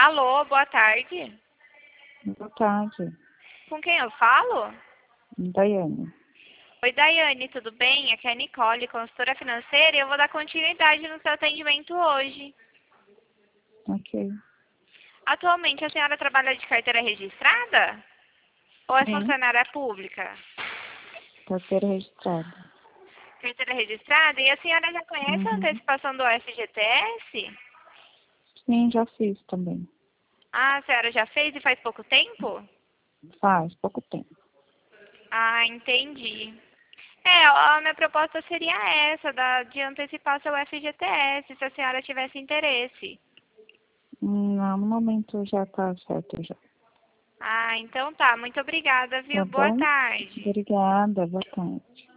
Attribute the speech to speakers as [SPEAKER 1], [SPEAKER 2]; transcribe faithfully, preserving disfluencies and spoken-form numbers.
[SPEAKER 1] Alô, boa tarde.
[SPEAKER 2] Boa tarde,
[SPEAKER 1] Com quem eu falo?
[SPEAKER 2] Daiane.
[SPEAKER 1] Oi, Daiane, tudo bem? Aqui é a Nicole, consultora financeira, e eu vou dar continuidade no seu atendimento hoje.
[SPEAKER 2] Ok.
[SPEAKER 1] Atualmente, a senhora trabalha de carteira registrada? Ou é
[SPEAKER 2] Sim,
[SPEAKER 1] funcionária pública?
[SPEAKER 2] carteira registrada.
[SPEAKER 1] Carteira registrada? E a senhora já conhece a
[SPEAKER 2] Uhum.
[SPEAKER 1] antecipação do F G T S?
[SPEAKER 2] Sim, já fiz também.
[SPEAKER 1] Ah, a senhora já fez e faz pouco tempo?
[SPEAKER 2] Faz pouco tempo.
[SPEAKER 1] Ah, entendi. É, a minha proposta seria essa, da, de antecipar seu F G T S, se a senhora tivesse interesse.
[SPEAKER 2] Não, no momento já tá certo já.
[SPEAKER 1] Ah, então tá. Muito obrigada,
[SPEAKER 2] Tá
[SPEAKER 1] viu? Boa
[SPEAKER 2] bom?
[SPEAKER 1] tarde.
[SPEAKER 2] Obrigada, boa tarde.